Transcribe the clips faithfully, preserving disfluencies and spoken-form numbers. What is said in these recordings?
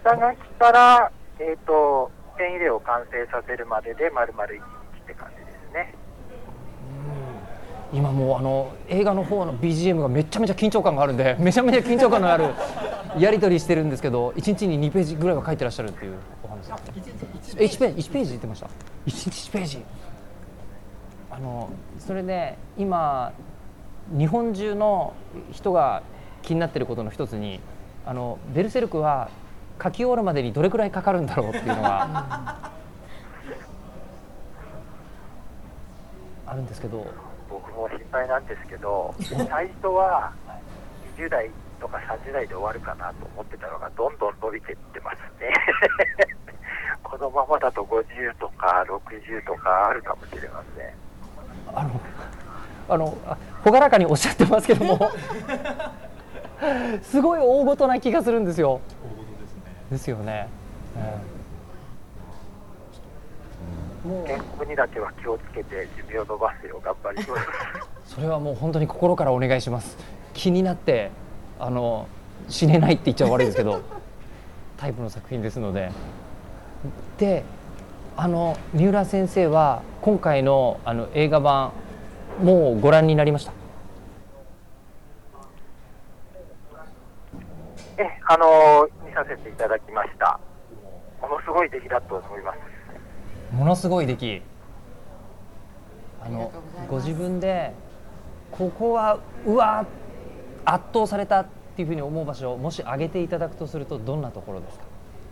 下書きから、えーと、ペン入れを完成させるまでで丸々いちにちって感じですね。 うん、今もうあの映画の方の ビージーエム がめちゃめちゃ緊張感があるんで、めちゃめちゃ緊張感のあるやり取りしてるんですけど、いちにちににページぐらいは書いてらっしゃるっていうお話ですね。いちページいちページ言ってました。いちにちいちページ。あのそれで今日本中の人が気になっていることの一つに、あのベルセルクは書き終わるまでにどれくらいかかるんだろうっていうのがあるんですけど、 僕も心配なんですけど、最初はにじゅうだいとかさんじゅうだいで終わるかなと思ってたのがどんどん伸びていってますねこのままだとごじゅうとかろくじゅうとかあるかもしれません。 あのあの朗らかにおっしゃってますけどもすごい大ごとな気がするんですよ。 大ごとですね。 ですよね。 うん、もう健康にだけは気をつけて寿命を伸ばすよう頑張りますそれはもう本当に心からお願いします。気になってあの死ねないって言っちゃ悪いですけどタイプの作品ですので。で、あの三浦先生は今回のあの映画版もうご覧になりました？ え、あの見させていただきました。ものすごい出来だと思います。 ものすごい出来。あのご自分でここはうわ圧倒されたっていうふうに思う場所をもし挙げていただくとするとどんなところですか？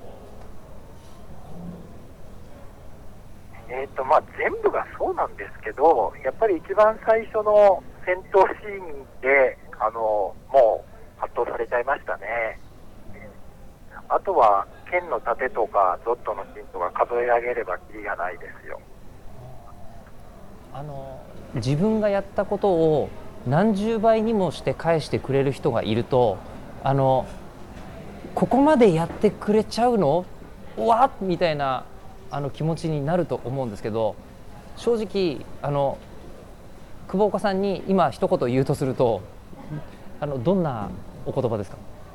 えーとまあ、全部がそうなんですけど、やっぱり一番最初の戦闘シーンであのもう圧倒されちゃいましたね。あとは剣の盾とかドットのシーンとか数え上げればキリがないですよ。 あの自分がやったことを何十倍にもして返してくれる人がいると、あのここまでやってくれちゃうのわっみたいなあの気持ちになると思うんですけど、正直あの久保岡さんに今一言言うとすると、あのどんなお言葉ですか？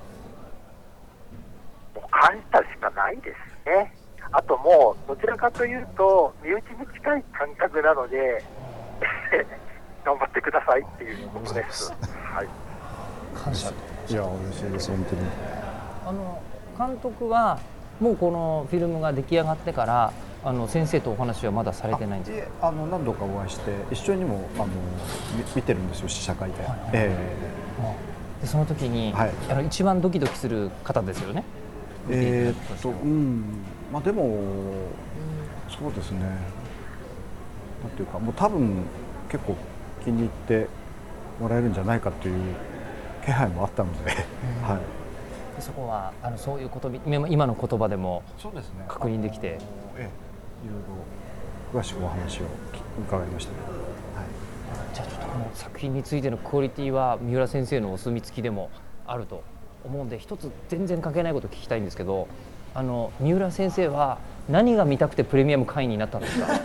もう感謝しかないですね。あともうどちらかというと身内に近い感覚なので頑張ってくださいっていうことです。はい。 感謝。 いや嬉しいです本当に。 あの監督はもうこのフィルムが出来上がってからあの先生とお話はまだされてないんですか？ あの何度かお会いして一緒にもあの見てるんですよ試写会で。はいはいえー、でその時に、はい、あの一番ドキドキする方ですよね。 えー、っとうんまあでもそうですね。なんていうかもう多分結構気に入ってもらえるんじゃないかという気配もあったので、はい。 そこはあのそういうこと今の言葉でも確認できて、ね、 ええ、いろいろ詳しくお話を伺いましたね。はい、 じゃあちょっとこの作品についてのクオリティは三浦先生のお墨付きでもあると思うんで、一つ全然関係ないことを聞きたいんですけど、あの三浦先生は何が見たくてプレミアム会員になったんですか？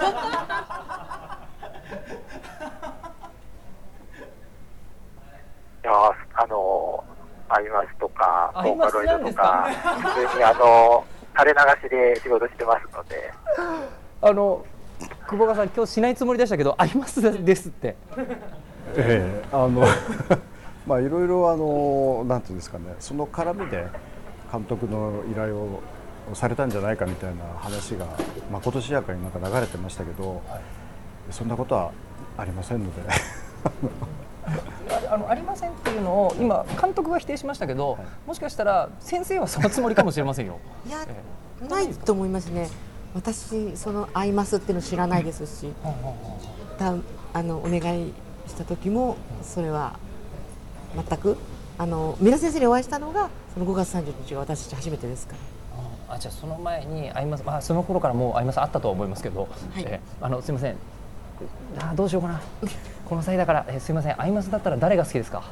いやあのアイマスとかボーカロイドとか普通にあの垂れ流しで仕事してますのであの久保川さん今日しないつもりでしたけどアイマスですって。 ええあのまあいろいろあのなんていうんですかね、その絡みで監督の依頼をされたんじゃないかみたいな話がまことしやかになんか流れてましたけど、はい、そんなことはありませんのであのありませんっていうのを今監督が否定しましたけど、はい、もしかしたら先生はそのつもりかもしれませんよ。 いや、えー、ないと思いますね。私そのアイマスっていうの知らないですし、たあのお願いした時もそれは全くあの三浦先生にお会いしたのがそのごがつさんじゅうにちが私たち初めてですから。 あじゃあその前にアイマス、まあ、その頃からもうアイマスあったとは思いますけど、はいえー、あのすみませんあどうしようかなこの際だから、えー、すみませんアイマスだったら誰が好きですか？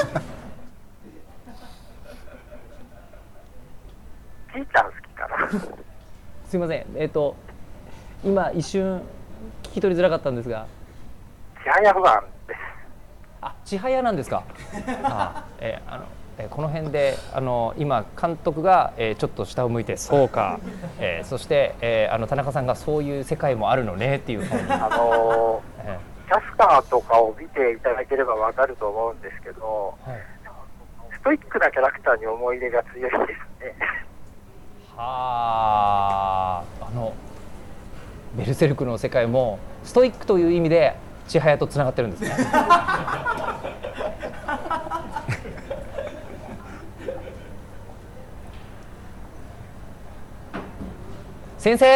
じいちゃん好きかな。 すみませんえっ、ー、と今一瞬聞き取りづらかったんですが、 千早ファンです。 あ千早なんですか？あ、えー、あのえーこの辺であの今監督が、えーちょっと下を向いてそうか、えーそして、えーあの田中さんがそういう世界もあるのねっていうふうに、 あのえキャスターとかを見ていただければわかると思うんですけど、 ーはいストイックなキャラクターに思い入れが強いですね。 はあ、あのベルセルクの世界もストイックという意味で千早とつながってるんですね。先生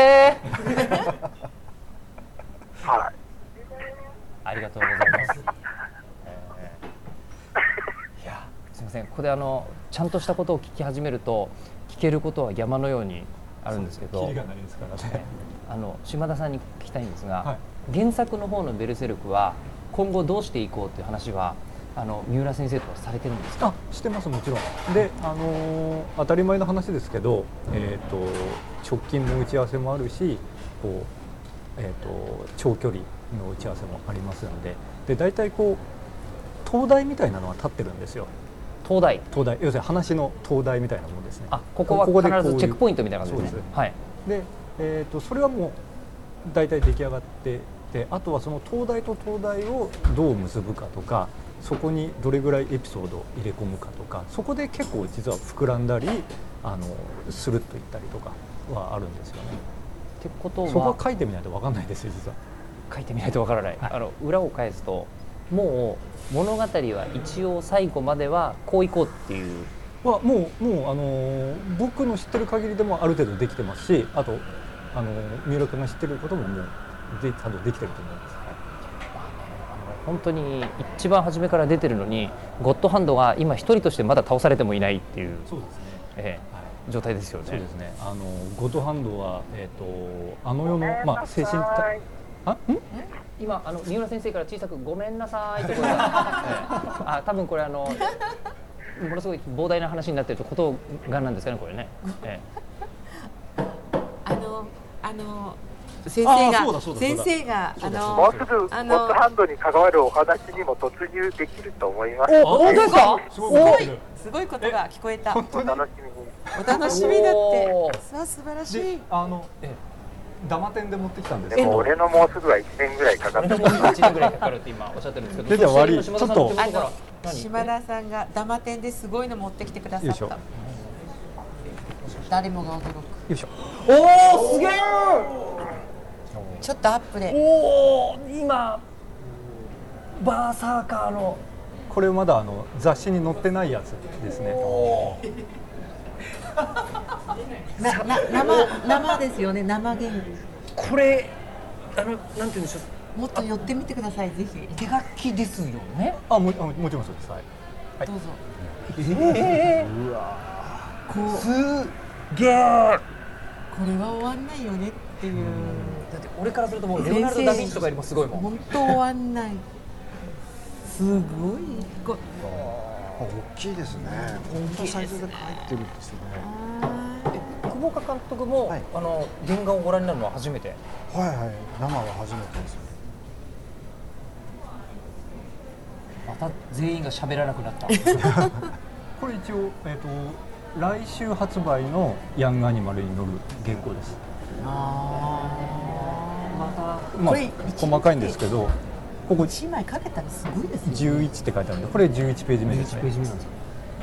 はい。 ありがとうございます。えーいやすみません、ここであのちゃんとしたことを聞き始めると聞けることは山のようにあるんですけど、 キリがないですからね。 あの島田さんに聞きたいんですが、 はい原作の方のベルセルクは今後どうしていこうという話はあの三浦先生とはされてるんですか？ あ、してますもちろん。で、あのー当たり前の話ですけど、えっ、と直近の打ち合わせもあるし、こうえっ、と長距離の打ち合わせもありますので、で大体こう灯台みたいなのは立ってるんですよ。 東大、 灯台、要するに話の灯台みたいなものですね。 あ、ここはここでこういう必ずチェックポイントみたいな感じですね。 そうですはい。 で、えー、とそれはもう大体出来上がってて、あとはその灯台と灯台をどう結ぶかとか、そこにどれぐらいエピソードを入れ込むかとか、そこで結構実は膨らんだりあのスルッといったりとかはあるんですよね。 ってことそこはは書いてみないと分かんないですよ実は。 書いてみないとわからない、 はいあの裏を返すともう物語は一応最後まではこういこうっていうはもうもうあのー僕の知ってる限りでもある程度できてますし、あとあのー三浦君が知ってることももうでちゃんとできてると思います。 本当に一番初めから出てるのにゴッドハンドが今一人としてまだ倒されてもいないっていう、 そうですね。 ええはい状態ですよね。 そうですね。あのゴッドハンドはえっ、とあの世のまあ精神体あん今あの三浦先生から小さくごめんなさいって声が、ええあ多分これあのものすごい膨大な話になってるとことがなんですかねこれね、えあのあの先あ生がーそうだそうだそう先だ生があものうすぐゴッあのドハンドに関わるお話にも突入できると思いますえお本当ですか？ すごい覚えてる。 すごいことが聞こえた。 お楽しみに。 お楽しみだっおて。さあ素晴らしでい。 あのえダマ店で持ってきたんですでもけど、 俺のもうすぐはいちねんぐらいかかってる。 俺のもいちねんぐらいかかるって今おっしゃってるんですけど、 でじゃあ悪いそして今島田さんの手元からあの何島田さんがダマ店ですごいの持ってきてくださよいしょった。誰もが驚く。 よいしょ。 おおすげえ。 ちょっとアップで。 おお今バーサーカーのこれまだあの雑誌に載ってないやつですね。 なな生生ですよね生原これあのなんて言うんでしょう、 もっと寄ってみてくださいぜひ。 手書きですよね。 あもあもちろんそうです。はい。はいどうぞ。 ええうわこうすげえ。 これは終わんないよねっていう。 だって俺からするともうレオナルド・ダ・ヴィンチとかよりもすごいもん。 本当終わんない。すごいこ大きいですね。本当サイズで書いてるんですね。 久保岡監督も、 はいあの原画をご覧になるのは初めて。 はいはい。生は初めてです。 また全員が喋らなくなった。 これ一応えっ、と来週発売のヤングアニマルに載る原稿です。 あまあこれ細かいんですけど、ここ一枚かけたらすごいですね。 じゅういちって書いてあるんで、これじゅういちページ目ですね。 目なんですか。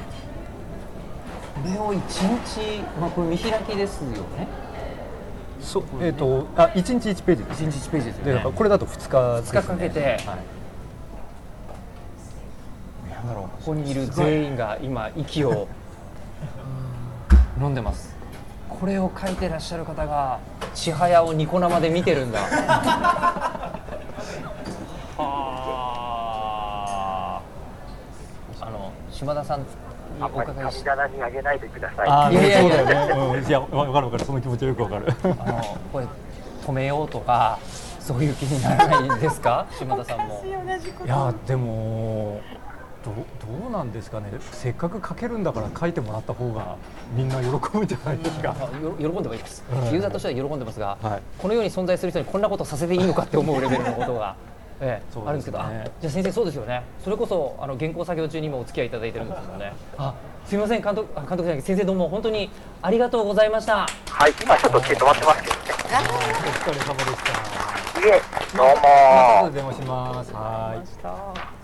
これを一日、まあこれ見開きですよね。 そうえっ、とあ一日いちページです。 一日一ページですよでだね。 からこれだとふつかですね。 ふつかかけてはい。 なんだろう、ここにいる全員が今息を飲んでます。これを書いてらっしゃる方が千早をニコ生で見てるんだ。はあ。あの島田さんにおあんまり伺いし神棚にあげないでください。 ああ、 いやいやいやそうだよね。うん、いや、わかるわかる、その気持ちよくわかる。 あのこれ止めようとかそういう気にならないんですか、島田さんも。 同じこと。 いや、でも。どう、どうなんですかね。せっかく書けるんだから、書いてもらった方が、みんな喜ぶんじゃないですか。 あよ喜んではいます、 うんユーザーとしては喜んでますが、 はいこの世に存在する人にこんなことさせていいのかって思うレベルのことが、ええそうですねあるんですけど、あじゃあ先生そうですよね、それこそあの原稿作業中にもお付き合いいただいてるんですよね。あすみません監督、あ監督じゃない先生どうも本当にありがとうございました。 はい、今ちょっと手止まってますけどね。 お疲れ様でした。 いえ、どうも。